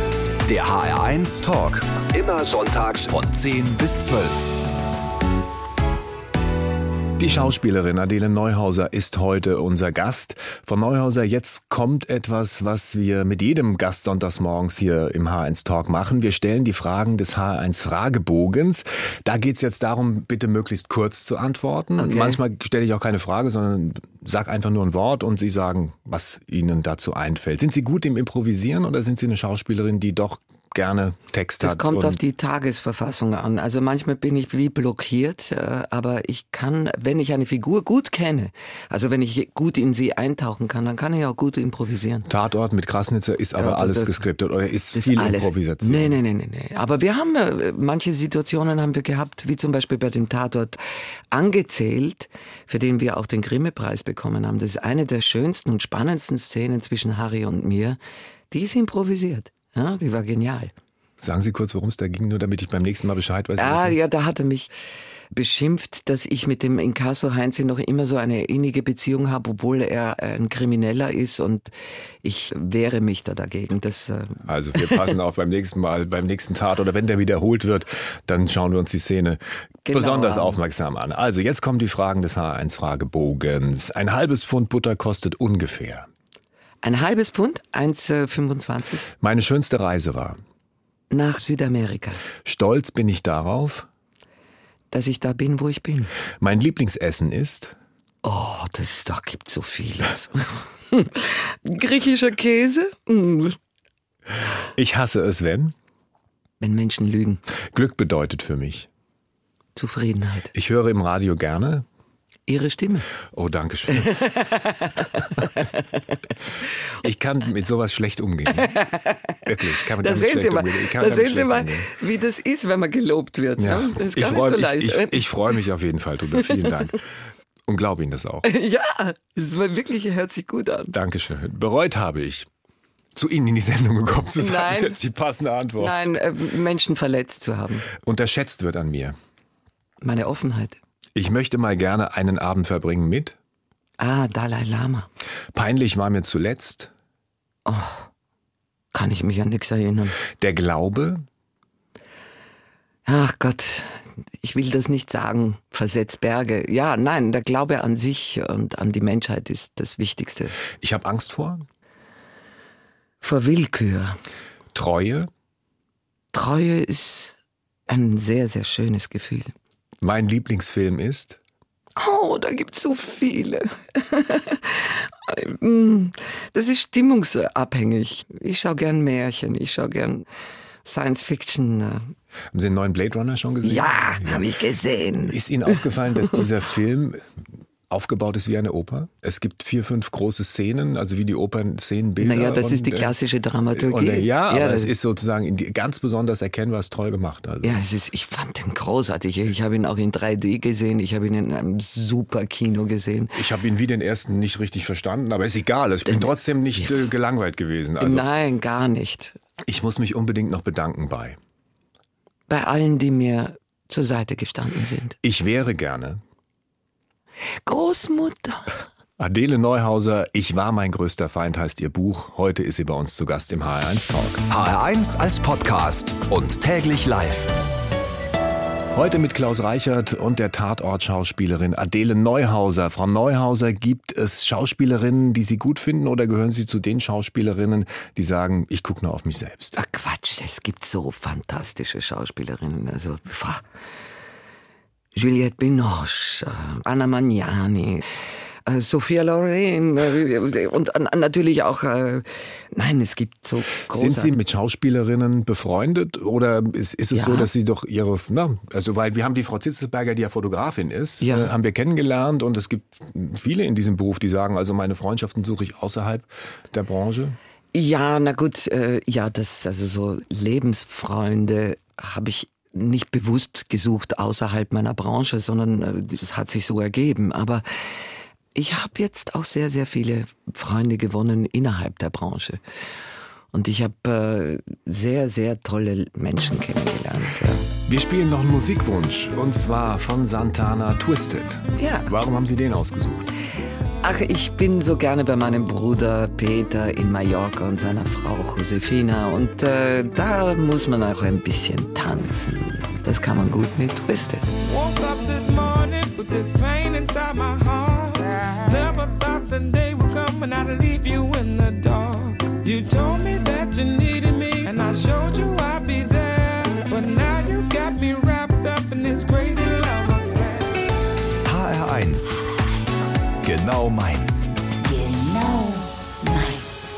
Der H R eins Talk. Immer sonntags von zehn bis zwölf. Die Schauspielerin Adele Neuhauser ist heute unser Gast. Frau Neuhauser, jetzt kommt etwas, was wir mit jedem Gast sonntags morgens hier im H eins Talk machen. Wir stellen die Fragen des H eins Fragebogens. Da geht es jetzt darum, bitte möglichst kurz zu antworten. Okay. Manchmal stelle ich auch keine Frage, sondern sag einfach nur ein Wort und Sie sagen, was Ihnen dazu einfällt. Sind Sie gut im Improvisieren oder sind Sie eine Schauspielerin, die doch gerne Text hat? Das kommt auf die Tagesverfassung an. Also manchmal bin ich wie blockiert, aber ich kann, wenn ich eine Figur gut kenne, also wenn ich gut in sie eintauchen kann, dann kann ich auch gut improvisieren. Tatort mit Krasnitzer ist aber ja, alles das, geskriptet oder ist viel alles. Improvisation? Nee, nee, nee, nee, nee. Aber wir haben, manche Situationen haben wir gehabt, wie zum Beispiel bei dem Tatort Angezählt, für den wir auch den Grimme-Preis bekommen haben. Das ist eine der schönsten und spannendsten Szenen zwischen Harry und mir. Die ist improvisiert. Ja, die war genial. Sagen Sie kurz, worum es da ging, nur damit ich beim nächsten Mal Bescheid weiß. Ah, ja, da hat er mich beschimpft, dass ich mit dem Inkasso Heinz noch immer so eine innige Beziehung habe, obwohl er ein Krimineller ist und ich wehre mich da dagegen. Das, äh also wir passen auf beim nächsten Mal, beim nächsten Tat oder wenn der wiederholt wird, dann schauen wir uns die Szene genau besonders an. aufmerksam an. Also jetzt kommen die Fragen des H eins Fragebogens. Ein halbes Pfund Butter kostet ungefähr? Ein halbes Pfund, eins Komma fünfundzwanzig. Meine schönste Reise war? Nach Südamerika. Stolz bin ich darauf? Dass ich da bin, wo ich bin. Mein Lieblingsessen ist? Oh, das, da gibt so vieles. Griechischer Käse? Mm. Ich hasse es, wenn? Wenn Menschen lügen. Glück bedeutet für mich? Zufriedenheit. Ich höre im Radio gerne? Ihre Stimme. Oh, danke schön. Ich kann mit sowas schlecht umgehen. Wirklich. Ich kann mit da sehen Sie mal, da sehen Sie mal umgehen. wie das ist, wenn man gelobt wird. Ja. Das ist ich gar freu, nicht so leicht. Ich, ich, ich freue mich auf jeden Fall drüber. Vielen Dank. Und glaube Ihnen das auch. Ja, es war wirklich, hört sich gut an. Dankeschön. Bereut habe ich, zu Ihnen in die Sendung gekommen zu sein. Nein. Jetzt die passende Antwort. Nein, äh, Menschen verletzt zu haben. Unterschätzt wird an mir? Meine Offenheit. Ich möchte mal gerne einen Abend verbringen mit? Ah, Dalai Lama. Peinlich war mir zuletzt? Oh, kann ich mich an nichts erinnern. Der Glaube? Ach Gott, ich will das nicht sagen, versetzt Berge. Ja, nein, der Glaube an sich und an die Menschheit ist das Wichtigste. Ich habe Angst vor? Vor Willkür. Treue? Treue ist ein sehr, sehr schönes Gefühl. Mein Lieblingsfilm ist? Oh, da gibt's so viele. Das ist stimmungsabhängig. Ich schaue gern Märchen, ich schaue gern Science Fiction. Haben Sie den neuen Blade Runner schon gesehen? Ja, ja. habe ich gesehen. Ist Ihnen aufgefallen, dass dieser Film aufgebaut ist wie eine Oper? Es gibt vier, fünf große Szenen, also wie die Opern-Szenenbilder. Naja, das und, ist die klassische Dramaturgie. Und, ja, ja, aber es ist sozusagen ganz besonders erkennbar, ist toll gemacht. Also. Ja, es ist, ich fand den großartig. Ich habe ihn auch in drei D gesehen, ich habe ihn in einem super Kino gesehen. Ich habe ihn wie den ersten nicht richtig verstanden, aber ist egal, ich bin trotzdem nicht äh, gelangweilt gewesen. Also, nein, gar nicht. Ich muss mich unbedingt noch bedanken bei? Bei allen, die mir zur Seite gestanden sind. Ich wäre gerne Großmutter. Adele Neuhauser, Ich war mein größter Feind heißt ihr Buch. Heute ist sie bei uns zu Gast im H R eins Talk. H R eins als Podcast und täglich live. Heute mit Klaus Reichert und der Tatort-Schauspielerin Adele Neuhauser. Frau Neuhauser, gibt es Schauspielerinnen, die Sie gut finden oder gehören Sie zu den Schauspielerinnen, die sagen, ich gucke nur auf mich selbst? Ach Quatsch, es gibt so fantastische Schauspielerinnen. Also, pff. Juliette Binoche, Anna Magnani, Sophia Loren und natürlich auch, nein, es gibt so großartige. Sind Sie mit Schauspielerinnen befreundet oder ist, ist es ja so, dass Sie doch Ihre, na, also weil wir haben die Frau Zitzelsberger, die ja Fotografin ist, ja. äh, haben wir kennengelernt und es gibt viele in diesem Beruf, die sagen, also meine Freundschaften suche ich außerhalb der Branche. Ja, na gut, äh, ja, das, also so Lebensfreunde habe ich nicht bewusst gesucht außerhalb meiner Branche, sondern es hat sich so ergeben. Aber ich habe jetzt auch sehr, sehr viele Freunde gewonnen innerhalb der Branche. Und ich habe äh, sehr, sehr tolle Menschen kennengelernt. Ja. Wir spielen noch einen Musikwunsch, und zwar von Santana, Twisted. Ja. Warum haben Sie den ausgesucht? Ach, ich bin so gerne bei meinem Bruder Peter in Mallorca und seiner Frau Josefina. Und äh, da muss man auch ein bisschen tanzen. Das kann man gut mit Twisted. Woke up this morning with this pain inside my heart. Never thought the day would come and I'd leave you in the dark. You told me that you needed me and I showed you I'd be there. But now you've got me wrapped up in this crazy love affair. H R eins. Genau meins. Genau meins.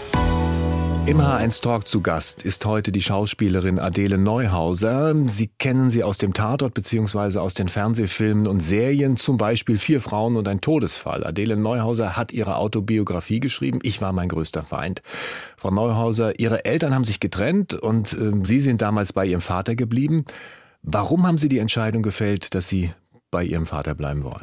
Im H eins Talk zu Gast ist heute die Schauspielerin Adele Neuhauser. Sie kennen sie aus dem Tatort bzw. aus den Fernsehfilmen und Serien, zum Beispiel Vier Frauen und ein Todesfall. Adele Neuhauser hat ihre Autobiografie geschrieben, Ich war mein größter Feind. Frau Neuhauser, Ihre Eltern haben sich getrennt und äh, Sie sind damals bei Ihrem Vater geblieben. Warum haben Sie die Entscheidung gefällt, dass Sie bei Ihrem Vater bleiben wollen?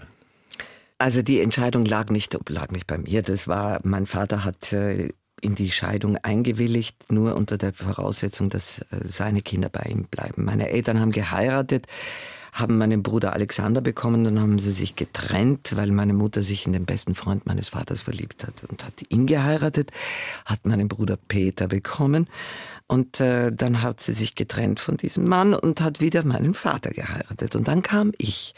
Also die Entscheidung lag nicht, lag nicht bei mir. Das war, mein Vater hat äh, in die Scheidung eingewilligt, nur unter der Voraussetzung, dass äh, seine Kinder bei ihm bleiben. Meine Eltern haben geheiratet, haben meinen Bruder Alexander bekommen, dann haben sie sich getrennt, weil meine Mutter sich in den besten Freund meines Vaters verliebt hat und hat ihn geheiratet, hat meinen Bruder Peter bekommen und äh, dann hat sie sich getrennt von diesem Mann und hat wieder meinen Vater geheiratet und dann kam ich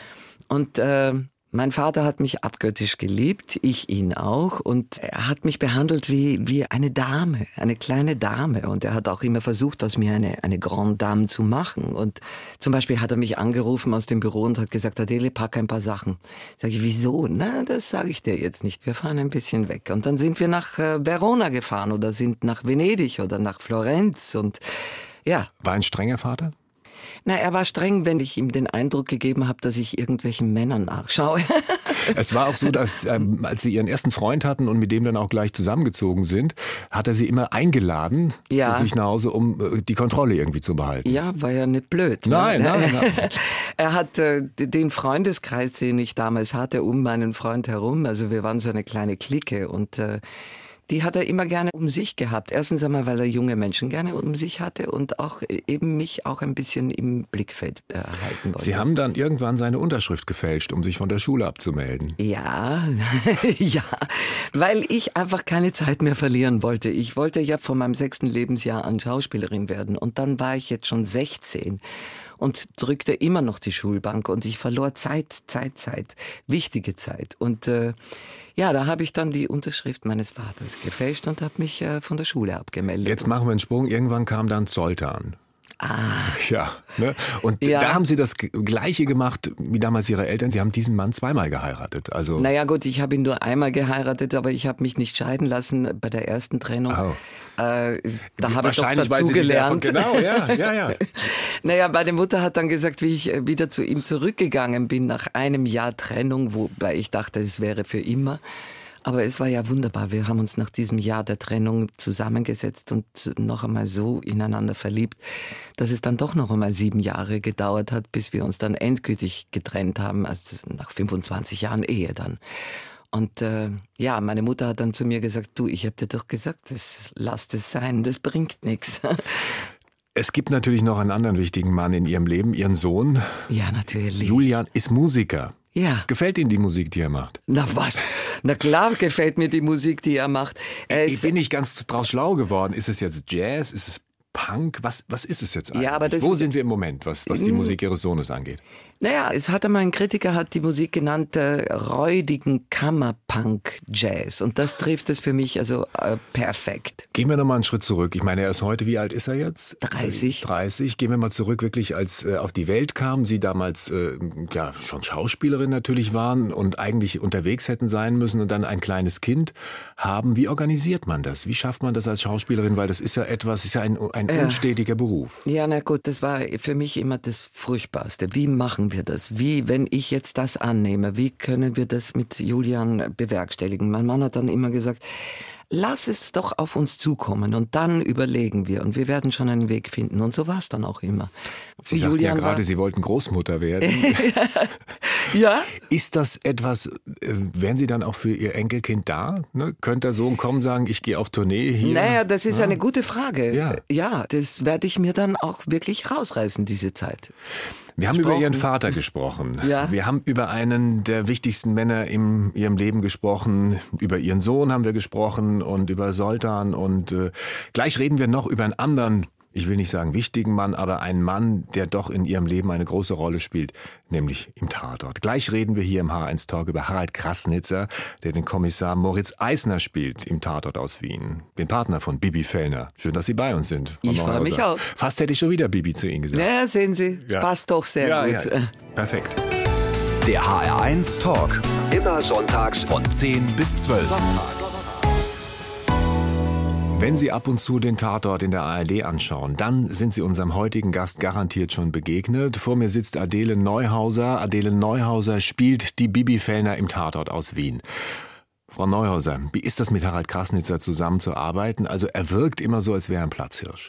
und äh, mein Vater hat mich abgöttisch geliebt, ich ihn auch und er hat mich behandelt wie wie eine Dame, eine kleine Dame und er hat auch immer versucht, aus mir eine eine Grande Dame zu machen und zum Beispiel hat er mich angerufen aus dem Büro und hat gesagt, Adele, pack ein paar Sachen. Sag ich, wieso? Na, das sage ich dir jetzt nicht, wir fahren ein bisschen weg und dann sind wir nach äh, Verona gefahren oder sind nach Venedig oder nach Florenz und ja. War ein strenger Vater? Na, er war streng, wenn ich ihm den Eindruck gegeben habe, dass ich irgendwelchen Männern nachschaue. Es war auch so, dass ähm, als Sie Ihren ersten Freund hatten und mit dem dann auch gleich zusammengezogen sind, hat er Sie immer eingeladen ja. zu sich nach Hause, um äh, die Kontrolle irgendwie zu behalten. Ja, war ja nicht blöd. Nein, ne? nein, nein. Er hat äh, den Freundeskreis, den ich damals hatte, um meinen Freund herum. Also wir waren so eine kleine Clique und äh, die hat er immer gerne um sich gehabt. Erstens einmal, weil er junge Menschen gerne um sich hatte und auch eben mich auch ein bisschen im Blickfeld erhalten wollte. Sie haben dann irgendwann seine Unterschrift gefälscht, um sich von der Schule abzumelden. Ja, ja, weil ich einfach keine Zeit mehr verlieren wollte. Ich wollte ja von meinem sechsten Lebensjahr an Schauspielerin werden und dann war ich jetzt schon sechzehn. Und drückte immer noch die Schulbank und ich verlor Zeit, Zeit, Zeit, wichtige Zeit. Und äh, ja, da habe ich dann die Unterschrift meines Vaters gefälscht und habe mich äh, von der Schule abgemeldet. Jetzt machen wir einen Sprung, irgendwann kam dann Zoltan. Ah. Ja, ne? Und Ja. da haben Sie das Gleiche gemacht wie damals Ihre Eltern. Sie haben diesen Mann zweimal geheiratet. Also Naja gut, ich habe ihn nur einmal geheiratet, aber ich habe mich nicht scheiden lassen bei der ersten Trennung. Oh. Äh, da habe ich doch Wahrscheinlich, weil Sie dazugelernt. diese Erfahrung- Genau, ja, ja, ja. Naja, meine Mutter hat dann gesagt, wie ich wieder zu ihm zurückgegangen bin nach einem Jahr Trennung, wobei ich dachte, es wäre für immer. Aber es war ja wunderbar. Wir haben uns nach diesem Jahr der Trennung zusammengesetzt und noch einmal so ineinander verliebt, dass es dann doch noch einmal sieben Jahre gedauert hat, bis wir uns dann endgültig getrennt haben, also nach fünfundzwanzig Jahren Ehe dann. Und äh, ja, meine Mutter hat dann zu mir gesagt, du, ich habe dir doch gesagt, das, lass das sein, das bringt nichts. Es gibt natürlich noch einen anderen wichtigen Mann in Ihrem Leben, Ihren Sohn. Ja, natürlich. Julian ist Musiker. Ja. Gefällt Ihnen die Musik, die er macht? Na was? Na klar gefällt mir die Musik, die er macht. Er Ich ist, bin nicht ganz draus schlau geworden. Ist es jetzt Jazz? Ist es Punk? Was, was ist es jetzt eigentlich? Ja, aber das Wo ist- sind wir im Moment, was, was die Musik Ihres Sohnes angeht? naja, es hat einmal ein Kritiker hat die Musik genannt, äh, räudigen Kammerpunk-Jazz. Und das trifft es für mich also äh, perfekt. Gehen wir noch mal einen Schritt zurück. Ich meine, er ist heute, wie alt ist er jetzt? dreißig. dreißig. Gehen wir mal zurück, wirklich als äh, auf die Welt kam, Sie damals äh, ja schon Schauspielerin natürlich waren und eigentlich unterwegs hätten sein müssen und dann ein kleines Kind haben. Wie organisiert man das? Wie schafft man das als Schauspielerin? Weil das ist ja etwas, ist ja ein, ein Ja. unstetiger Beruf. Ja, na gut, das war für mich immer das Furchtbarste. Wie machen wir das? Wie, wenn ich jetzt das annehme, wie können wir das mit Julian bewerkstelligen? Mein Mann hat dann immer gesagt, lass es doch auf uns zukommen und dann überlegen wir und wir werden schon einen Weg finden. Und so war es dann auch immer. Für Sie sagten ja Julian gerade, war, Sie wollten Großmutter werden. ja, Ist das etwas, äh, wären Sie dann auch für Ihr Enkelkind da? Ne? Könnte der Sohn kommen und sagen, ich gehe auf Tournee hier? naja, das ist eine gute Frage. Ja. ja, das werde ich mir dann auch wirklich rausreißen, diese Zeit. Wir haben über gesprochen. Ihren Vater gesprochen. Ja. Wir haben über einen der wichtigsten Männer in Ihrem Leben gesprochen. Über Ihren Sohn haben wir gesprochen und über Zoltan. Und äh, gleich reden wir noch über einen anderen ich will nicht sagen wichtigen Mann, aber einen Mann, der doch in ihrem Leben eine große Rolle spielt, nämlich im Tatort. Gleich reden wir hier im H eins Talk über Harald Krassnitzer, der den Kommissar Moritz Eisner spielt im Tatort aus Wien. Den Partner von Bibi Fellner. Schön, dass Sie bei uns sind. Frau Ich freue mich auch. Fast hätte ich schon wieder Bibi zu Ihnen gesagt. Ja, sehen Sie, es Ja. passt doch sehr Ja, gut. ja. Perfekt. Der H R eins Talk. Immer sonntags von zehn bis zwölf. Wenn Sie ab und zu den Tatort in der A R D anschauen, dann sind Sie unserem heutigen Gast garantiert schon begegnet. Vor mir sitzt Adele Neuhauser. Adele Neuhauser spielt die Bibi Fellner im Tatort aus Wien. Frau Neuhauser, wie ist das mit Harald Krassnitzer zusammenzuarbeiten? Also er wirkt immer so, als wäre er ein Platzhirsch.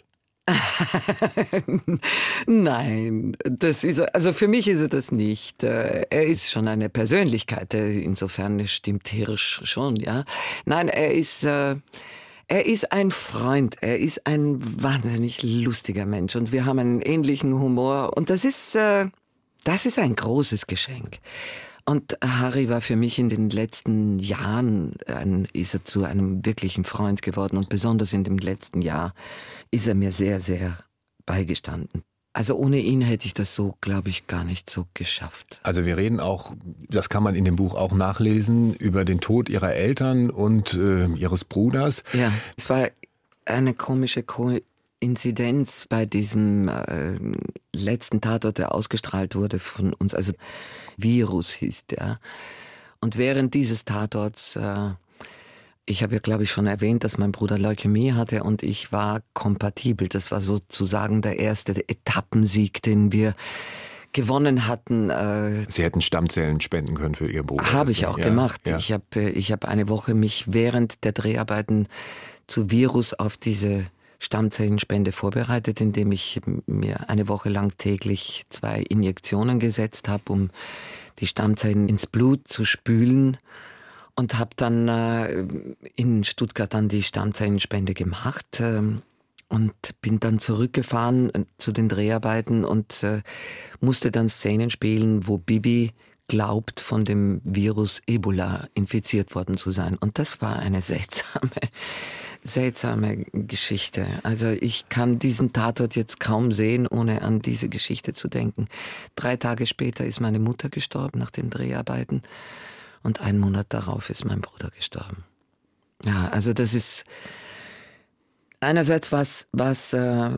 Nein, das ist er, also für mich ist er das nicht. Er ist schon eine Persönlichkeit, insofern stimmt Hirsch schon, ja. Nein, er ist, er ist ein Freund, er ist ein wahnsinnig lustiger Mensch und wir haben einen ähnlichen Humor und das ist, das ist ein großes Geschenk. Und Harry war für mich in den letzten Jahren, ein, ist er zu einem wirklichen Freund geworden und besonders in dem letzten Jahr ist er mir sehr, sehr beigestanden. Also ohne ihn hätte ich das so, glaube ich, gar nicht so geschafft. Also wir reden auch, das kann man in dem Buch auch nachlesen, über den Tod Ihrer Eltern und äh, Ihres Bruders. Ja, es war eine komische Koinzidenz bei diesem äh, letzten Tatort, der ausgestrahlt wurde von uns, also Virus hieß der. Und während dieses Tatorts, äh, ich habe ja glaube ich schon erwähnt, dass mein Bruder Leukämie hatte und ich war kompatibel. Das war sozusagen der erste Etappensieg, den wir gewonnen hatten. Äh, Sie hätten Stammzellen spenden können für Ihr Bruder. habe ich auch ja, gemacht. Ja. Ich habe ich hab eine Woche mich während der Dreharbeiten zu Virus auf diese Stammzellenspende vorbereitet, indem ich mir eine Woche lang täglich zwei Injektionen gesetzt habe, um die Stammzellen ins Blut zu spülen und habe dann äh, in Stuttgart dann die Stammzellenspende gemacht äh, und bin dann zurückgefahren äh, zu den Dreharbeiten und äh, musste dann Szenen spielen, wo Bibi glaubt, von dem Virus Ebola infiziert worden zu sein. Und das war eine seltsame Seltsame Geschichte. Also ich kann diesen Tatort jetzt kaum sehen, ohne an diese Geschichte zu denken. Drei Tage später ist meine Mutter gestorben nach den Dreharbeiten und einen Monat darauf ist mein Bruder gestorben. Ja, also das ist einerseits was, was, äh,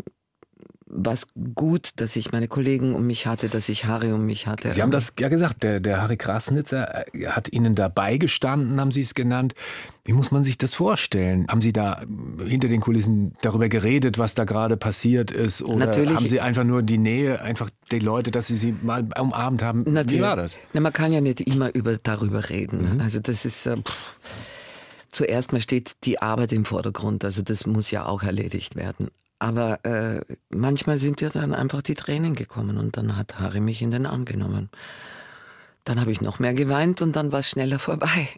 was gut, dass ich meine Kollegen um mich hatte, dass ich Harry um mich hatte. Sie haben das ja gesagt, der, der Harry Krassnitzer hat Ihnen dabei gestanden, haben Sie es genannt. Wie muss man sich das vorstellen? Haben Sie da hinter den Kulissen darüber geredet, was da gerade passiert ist? Oder Natürlich. Haben Sie einfach nur die Nähe, einfach die Leute, dass Sie sie mal umarmt haben? Natürlich. Wie war das? Na, man kann ja nicht immer über, darüber reden. Mhm. Also das ist... Äh, pff. Zuerst mal steht die Arbeit im Vordergrund, also das muss ja auch erledigt werden. Aber äh, manchmal sind ja dann einfach die Tränen gekommen und dann hat Harry mich in den Arm genommen. Dann habe ich noch mehr geweint und dann war es schneller vorbei.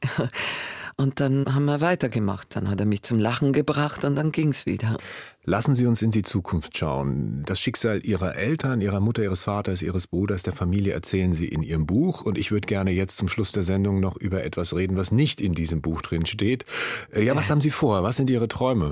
Und dann haben wir weitergemacht. Dann hat er mich zum Lachen gebracht und dann ging's wieder. Lassen Sie uns in die Zukunft schauen. Das Schicksal Ihrer Eltern, Ihrer Mutter, Ihres Vaters, Ihres Bruders, der Familie erzählen Sie in Ihrem Buch. Und ich würde gerne jetzt zum Schluss der Sendung noch über etwas reden, was nicht in diesem Buch drin steht. Ja, was haben Sie vor? Was sind Ihre Träume?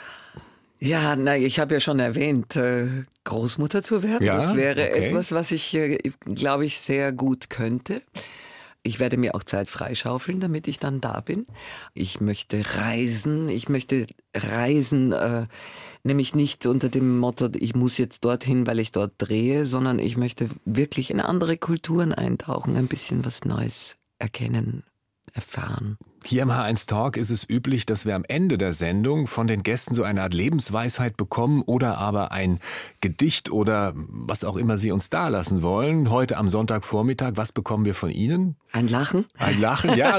Ja, na, ich habe ja schon erwähnt, äh, Großmutter zu werden. Ja, das wäre okay. etwas, was ich, äh, glaube ich, sehr gut könnte. Ich werde mir auch Zeit freischaufeln, damit ich dann da bin. Ich möchte reisen. Ich möchte reisen, äh, nämlich nicht unter dem Motto, ich muss jetzt dorthin, weil ich dort drehe, sondern ich möchte wirklich in andere Kulturen eintauchen, ein bisschen was Neues erkennen, erfahren. Hier im H eins Talk ist es üblich, dass wir am Ende der Sendung von den Gästen so eine Art Lebensweisheit bekommen oder aber ein Gedicht oder was auch immer sie uns dalassen wollen. Heute am Sonntagvormittag, was bekommen wir von Ihnen? Ein Lachen? Ein Lachen, ja.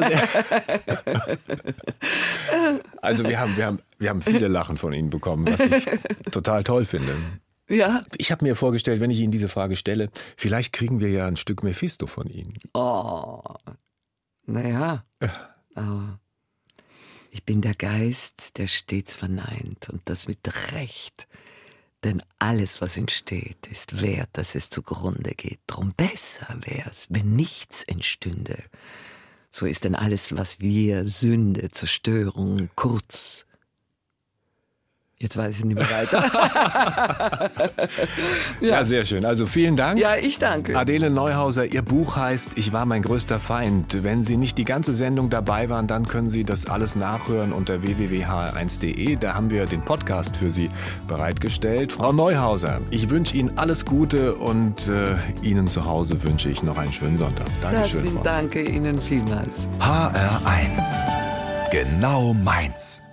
Also wir haben, wir haben, wir haben viele Lachen von Ihnen bekommen, was ich total toll finde. Ja. Ich habe mir vorgestellt, wenn ich Ihnen diese Frage stelle, vielleicht kriegen wir ja ein Stück Mephisto von Ihnen. Oh, naja. Aber ich bin der Geist, der stets verneint und das mit Recht. Denn alles, was entsteht, ist wert, dass es zugrunde geht. Drum besser wär's, wenn nichts entstünde. So ist denn alles, was wir, Sünde, Zerstörung, kurz, Jetzt weiß ich nicht mehr weiter. ja. ja, sehr schön. Also vielen Dank. Ja, ich danke. Adele Neuhauser, Ihr Buch heißt Ich war mein größter Feind. Wenn Sie nicht die ganze Sendung dabei waren, dann können Sie das alles nachhören unter w w w punkt h r eins punkt d e. Da haben wir den Podcast für Sie bereitgestellt. Frau Neuhauser, ich wünsche Ihnen alles Gute und äh, Ihnen zu Hause wünsche ich noch einen schönen Sonntag. Dankeschön. Das bin, danke Ihnen vielmals. H R eins. Genau meins.